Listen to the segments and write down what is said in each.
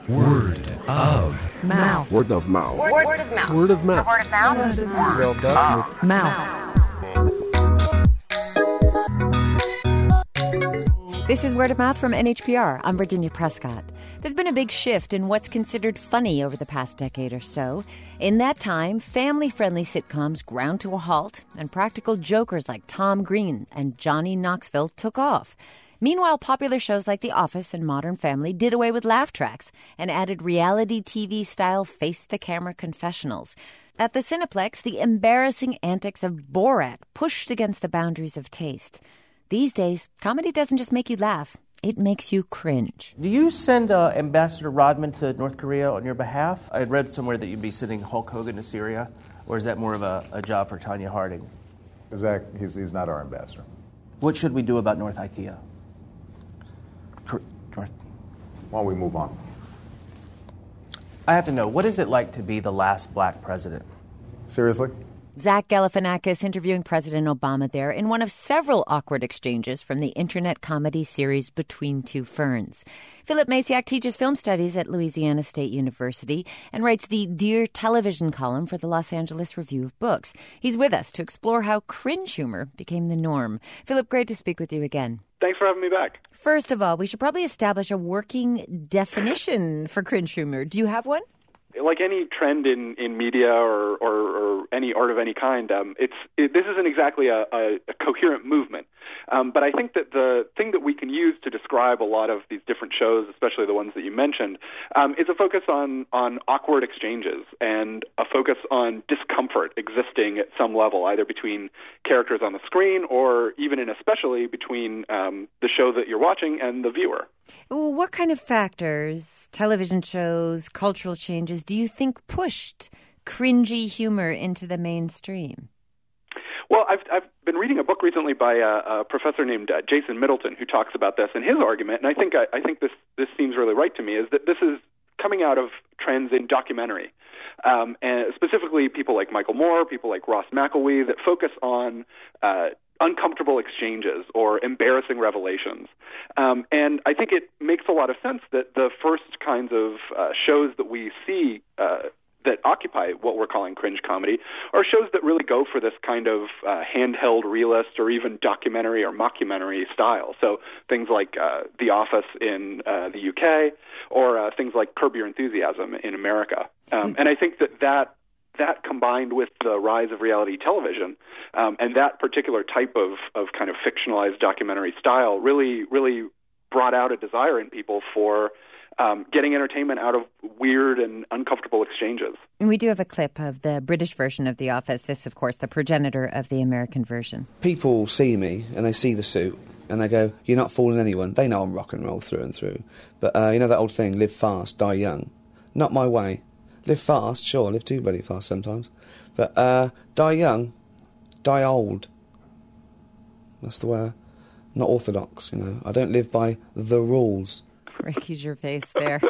Word of mouth. Word of mouth. Word of mouth. Word of mouth. Word of mouth. Word of Mouth. This is Word of Mouth from NHPR. I'm Virginia Prescott. There's been a big shift in what's considered funny over the past decade or so. In that time, family-friendly sitcoms ground to a halt, and practical jokers like Tom Green and Johnny Knoxville took off. Meanwhile, popular shows like The Office and Modern Family did away with laugh tracks and added reality TV-style face-the-camera confessionals. At the Cineplex, the embarrassing antics of Borat pushed against the boundaries of taste. These days, comedy doesn't just make you laugh, it makes you cringe. Do you send Ambassador Rodman to North Korea on your behalf? I had read somewhere that you'd be sending Hulk Hogan to Syria, or is that more of a job for Tanya Harding? Zach, he's not our ambassador. What should we do about North IKEA? North. Why don't we move on? I have to know, what is it like to be the last black president? Seriously? Zach Galifianakis interviewing President Obama there in one of several awkward exchanges from the internet comedy series Between Two Ferns. Philip Masiak teaches film studies at Louisiana State University and writes the Dear Television column for the Los Angeles Review of Books. He's with us to explore how cringe humor became the norm. Philip, great to speak with you again. Thanks for having me back. First of all, we should probably establish a working definition for cringe humor. Do you have one? Like any trend in media or any art of any kind, this isn't exactly a coherent movement. But I think that the thing that we can use to describe a lot of these different shows, especially the ones that you mentioned, is a focus on awkward exchanges and a focus on discomfort existing at some level, either between characters on the screen or even and especially between the show that you're watching and the viewer. What kind of factors, television shows, cultural changes, do you think pushed cringy humor into the mainstream? Well, I've been reading a book recently by a professor named Jason Middleton who talks about this, and his argument, and I think this seems really right to me, is that this is coming out of trends in documentary, and specifically people like Michael Moore, people like Ross McElwee, that focus on uncomfortable exchanges or embarrassing revelations. And I think it makes a lot of sense that the first kinds of shows that we see that occupy what we're calling cringe comedy are shows that really go for this kind of handheld realist or even documentary or mockumentary style. So things like The Office in the UK or things like Curb Your Enthusiasm in America. And I think that combined with the rise of reality television and that particular type of kind of fictionalized documentary style really brought out a desire in people for getting entertainment out of weird and uncomfortable exchanges. We do have a clip of the British version of The Office. This, of course, the progenitor of the American version. People see me and they see the suit and they go, "You're not fooling anyone." They know I'm rock and roll through and through. But you know that old thing, live fast, die young? Not my way. Live fast, sure, live too bloody fast sometimes. But die young, die old. That's the way. Not orthodox, you know. I don't live by the rules. Ricky Gervais there.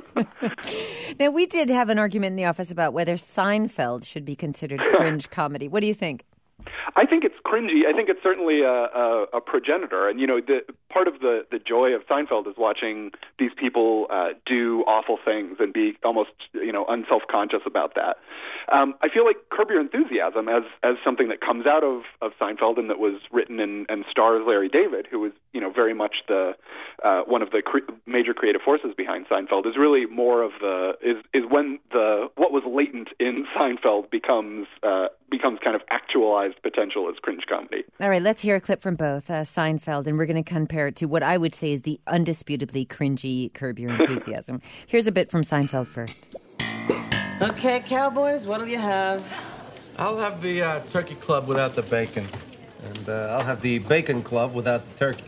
Now, we did have an argument in the office about whether Seinfeld should be considered cringe comedy. What do you think? I think it's cringy. I think it's certainly a progenitor. And, you know, part of the joy of Seinfeld is watching these people do awful things and be almost, you know, unself-conscious about that. I feel like Curb Your Enthusiasm as something that comes out of Seinfeld and that was written and stars Larry David, who was, you know, very much the one of the major creative forces behind Seinfeld, is really more of is when what was latent in Seinfeld becomes kind of actualized potential as cringe comedy. All right, let's hear a clip from both Seinfeld, and we're going to compare it to what I would say is the undisputably cringy Curb Your Enthusiasm. Here's a bit from Seinfeld first. Okay, cowboys, what'll you have? I'll have the turkey club without the bacon. And I'll have the bacon club without the turkey.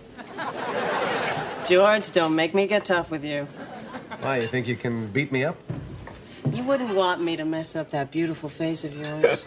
George, don't make me get tough with you. Why, you think you can beat me up? You wouldn't want me to mess up that beautiful face of yours.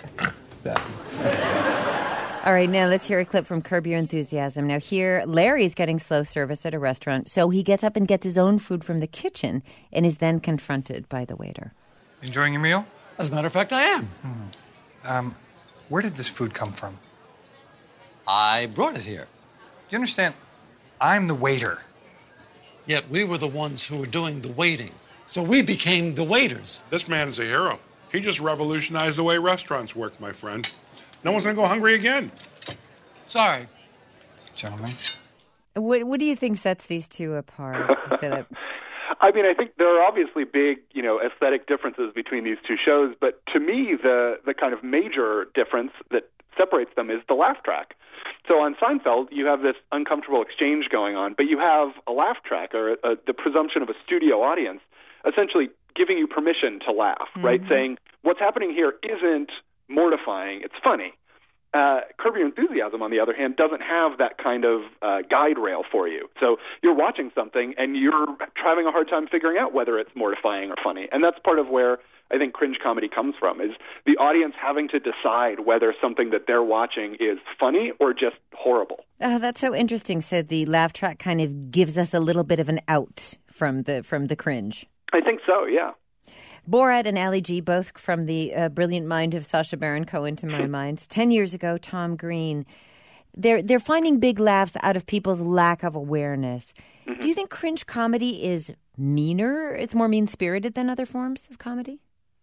All right, now let's hear a clip from Curb Your Enthusiasm. Now here, Larry's getting slow service at a restaurant, so he gets up and gets his own food from the kitchen and is then confronted by the waiter. Enjoying your meal? As a matter of fact, I am. Where did this food come from? I brought it here. Do you understand? I'm the waiter. Yet we were the ones who were doing the waiting. So we became the waiters. This man is a hero. He just revolutionized the way restaurants work, my friend. No one's going to go hungry again. Sorry, gentlemen. What do you think sets these two apart, Philip? I mean, I think there are obviously big, aesthetic differences between these two shows, but to me, the kind of major difference that separates them is the laugh track. So on Seinfeld, you have this uncomfortable exchange going on, but you have a laugh track, or the presumption of a studio audience, essentially giving you permission to laugh, right? Saying, what's happening here isn't mortifying, it's funny. Curb Your Enthusiasm, on the other hand, doesn't have that kind of guide rail for you. So you're watching something and you're having a hard time figuring out whether it's mortifying or funny. And that's part of where I think cringe comedy comes from, is the audience having to decide whether something that they're watching is funny or just horrible. That's so interesting. So the laugh track kind of gives us a little bit of an out from the cringe. I think so, yeah. Borat and Ali G, both from the brilliant mind of Sacha Baron Cohen, to my mind. 10 years ago, Tom Green. They're finding big laughs out of people's lack of awareness. Mm-hmm. Do you think cringe comedy is meaner? It's more mean-spirited than other forms of comedy?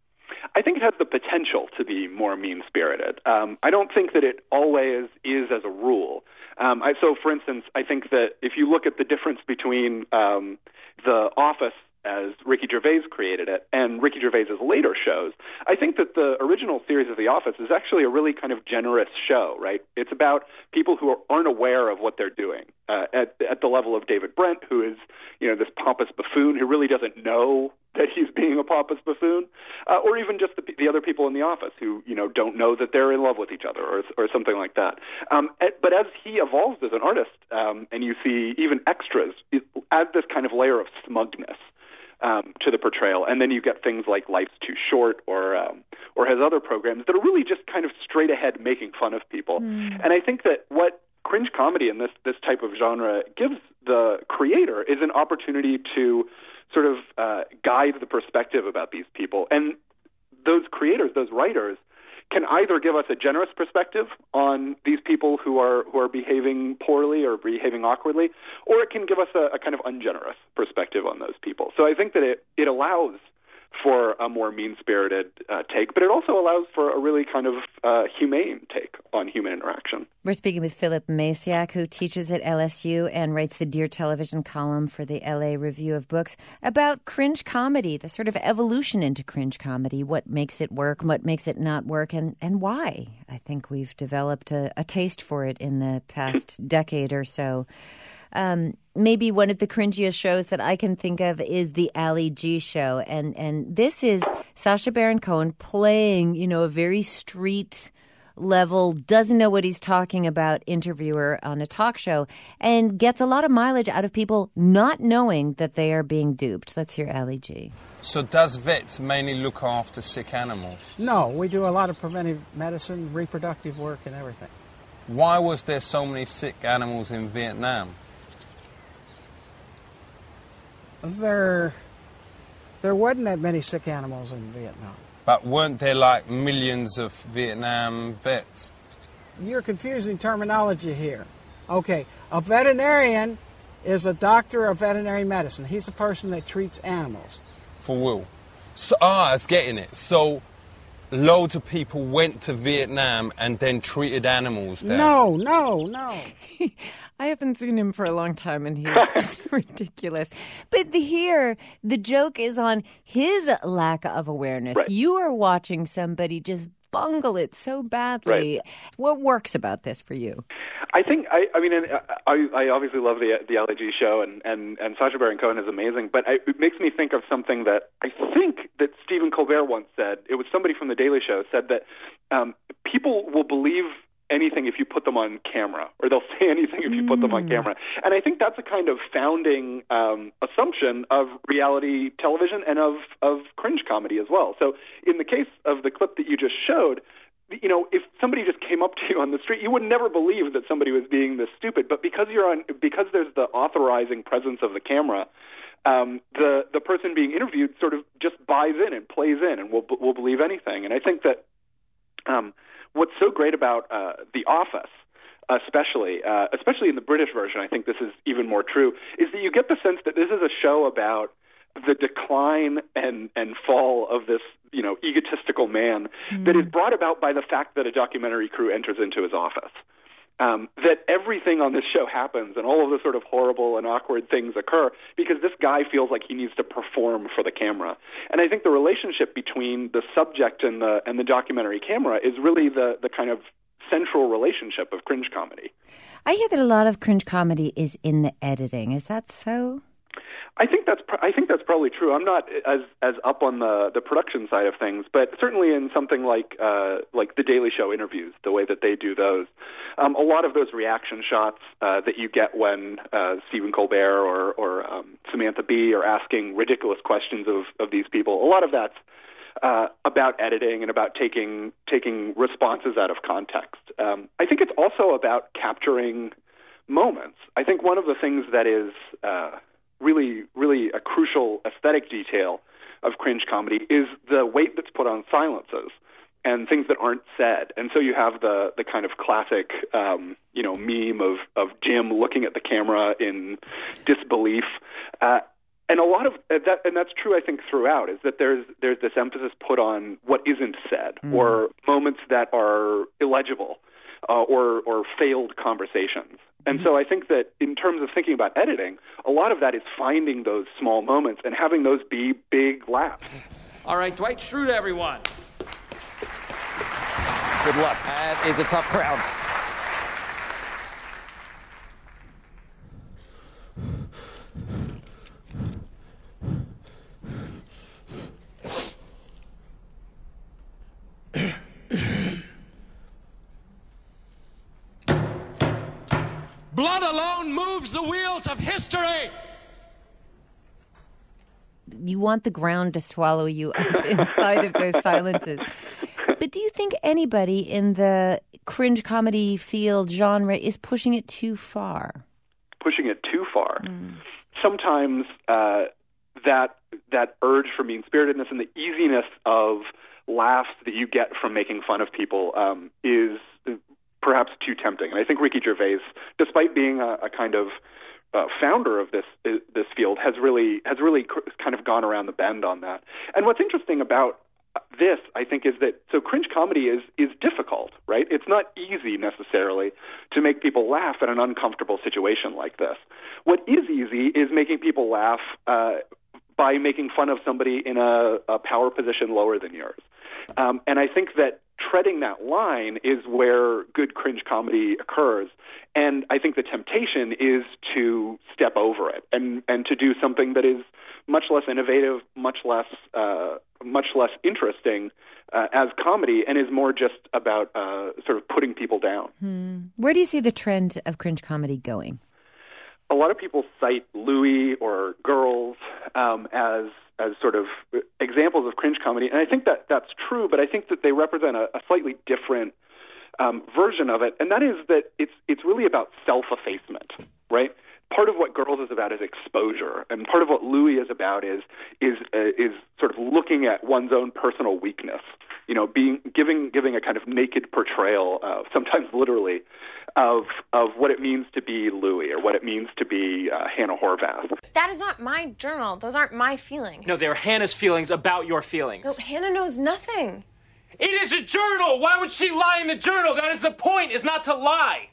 I think it has the potential to be more mean-spirited. I don't think that it always is as a rule. So, for instance, I think that if you look at the difference between The Office, as Ricky Gervais created it, and Ricky Gervais's later shows, I think that the original series of The Office is actually a really kind of generous show, right? It's about people who aren't aware of what they're doing. At the level of David Brent, who is, this pompous buffoon who really doesn't know that he's being a pompous buffoon, or even just the other people in the office who, don't know that they're in love with each other, or something like that. But as he evolves as an artist, and you see even extras, add this kind of layer of smugness to the portrayal, and then you get things like Life's Too Short, or has other programs that are really just kind of straight ahead making fun of people. And I think that what cringe comedy in this type of genre gives the creator is an opportunity to sort of guide the perspective about these people. And those creators, those writers, can either give us a generous perspective on these people who are behaving poorly or behaving awkwardly, or it can give us a kind of ungenerous perspective on those people. So I think that it allows for a more mean-spirited take, but it also allows for a really kind of humane take on human interaction. We're speaking with Philip Masiak, who teaches at LSU and writes the Dear Television column for the LA Review of Books, about cringe comedy, the sort of evolution into cringe comedy, what makes it work, what makes it not work, and why. I think we've developed a taste for it in the past decade or so. Maybe one of the cringiest shows that I can think of is the Ali G show. And this is Sacha Baron Cohen playing, a very street level, doesn't know what he's talking about interviewer on a talk show, and gets a lot of mileage out of people not knowing that they are being duped. Let's hear Ali G. So does vets mainly look after sick animals? No, we do a lot of preventive medicine, reproductive work, and everything. Why was there so many sick animals in Vietnam? There wasn't that many sick animals in Vietnam. But weren't there like millions of Vietnam vets? You're confusing terminology here. Okay, a veterinarian is a doctor of veterinary medicine. He's a person that treats animals. For Will. So, I was getting it. So loads of people went to Vietnam and then treated animals there. No. I haven't seen him for a long time, and he's just ridiculous. But here, the joke is on his lack of awareness. Right. You are watching somebody just bungle it so badly. Right. What works about this for you? I think, I obviously love the Ali G show, and Sacha Baron Cohen is amazing, but it makes me think of something that I think that Stephen Colbert once said. It was somebody from The Daily Show said that people will believe anything if you put them on camera, or they'll say anything if you put them on camera. And I think that's a kind of founding assumption of reality television and of cringe comedy as well. So in the case of the clip that you just showed, if somebody just came up to you on the street, you would never believe that somebody was being this stupid. But because there's the authorizing presence of the camera, the person being interviewed sort of just buys in and plays in and will believe anything. And I think that what's so great about The Office, especially in the British version, I think this is even more true, is that you get the sense that this is a show about the decline and fall of this, egotistical man that is brought about by the fact that a documentary crew enters into his office. That everything on this show happens and all of the sort of horrible and awkward things occur because this guy feels like he needs to perform for the camera. And I think the relationship between the subject and the documentary camera is really the kind of central relationship of cringe comedy. I hear that a lot of cringe comedy is in the editing. Is that so? I think that's probably true. I'm not as up on the production side of things, but certainly in something like the Daily Show interviews, the way that they do those, a lot of those reaction shots that you get when Stephen Colbert or Samantha Bee are asking ridiculous questions of these people, a lot of that's about editing and about taking responses out of context. I think it's also about capturing moments. I think one of the things that is really, really a crucial aesthetic detail of cringe comedy is the weight that's put on silences and things that aren't said. And so you have the kind of classic, meme of Jim looking at the camera in disbelief. And a lot of that, and that's true, I think, throughout, is that there's this emphasis put on what isn't said or moments that are illegible or failed conversations. And so I think that in terms of thinking about editing, a lot of that is finding those small moments and having those be big laughs. All right, Dwight Schrute, everyone. Good luck. That is a tough crowd. Blood alone moves the wheels of history. You want the ground to swallow you up inside of those silences. But do you think anybody in the cringe comedy field genre is pushing it too far? Pushing it too far. Sometimes that urge for mean-spiritedness and the easiness of laughs that you get from making fun of people is perhaps too tempting. And I think Ricky Gervais, despite being a kind of founder of this field, has really kind of gone around the bend on that. And what's interesting about this, I think, is that cringe comedy is difficult, right? It's not easy necessarily to make people laugh at an uncomfortable situation like this. What is easy is making people laugh by making fun of somebody in a power position lower than yours. And I think that treading that line is where good cringe comedy occurs. And I think the temptation is to step over it and to do something that is much less innovative, much less interesting as comedy, and is more just about sort of putting people down. Where do you see the trend of cringe comedy going? A lot of people cite Louis or Girls as sort of examples of cringe comedy, and I think that that's true, but I think that they represent a slightly different version of it, and that is that it's really about self-effacement, right? Part of what Girls is about is exposure, and part of what Louis is about is sort of looking at one's own personal weakness, giving a kind of naked portrayal, sometimes literally, of what it means to be Louis or what it means to be Hannah Horvath. That is not my journal. Those aren't my feelings. No, they're Hannah's feelings about your feelings. No, Hannah knows nothing. It is a journal! Why would she lie in the journal? That is the point, is not to lie!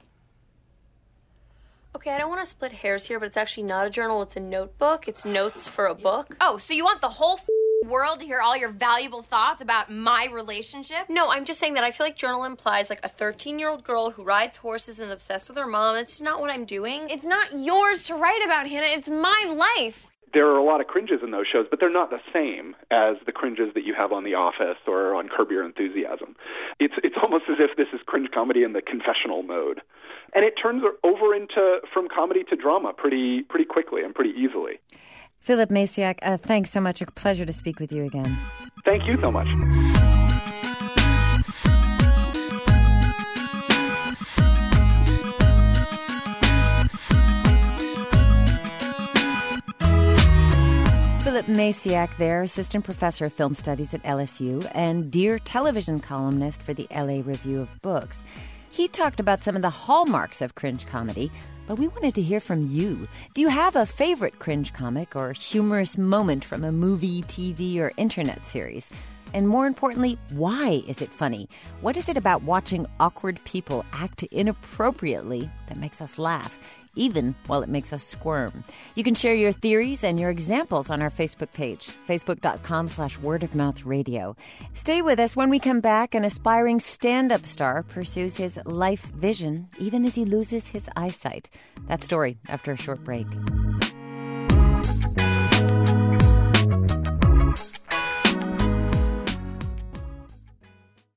Okay, I don't want to split hairs here, but it's actually not a journal, it's a notebook. It's notes for a book. Oh, so you want the whole world to hear all your valuable thoughts about my relationship? No, I'm just saying that I feel like journal implies like a 13-year-old girl who rides horses and obsessed with her mom. It's not what I'm doing. It's not yours to write about, Hannah. It's my life. There are a lot of cringes in those shows, but they're not the same as the cringes that you have on The Office or on Curb Your Enthusiasm. It's almost as if this is cringe comedy in the confessional mode. And it turns over from comedy to drama pretty quickly and pretty easily. Philip Masiak, thanks so much. A pleasure to speak with you again. Thank you so much. Philip Masiak there, assistant professor of film studies at LSU and Dear television columnist for the LA Review of Books. He talked about some of the hallmarks of cringe comedy, But we wanted to hear from you. Do you have a favorite cringe comic or humorous moment from a movie, TV, or internet series? And more importantly, why is it funny? What is it about watching awkward people act inappropriately that makes us laugh, even while it makes us squirm? You can share your theories and your examples on our Facebook page, facebook.com/wordofmouthradio. Stay with us. When we come back, an aspiring stand-up star pursues his life vision even as he loses his eyesight. That story after a short break.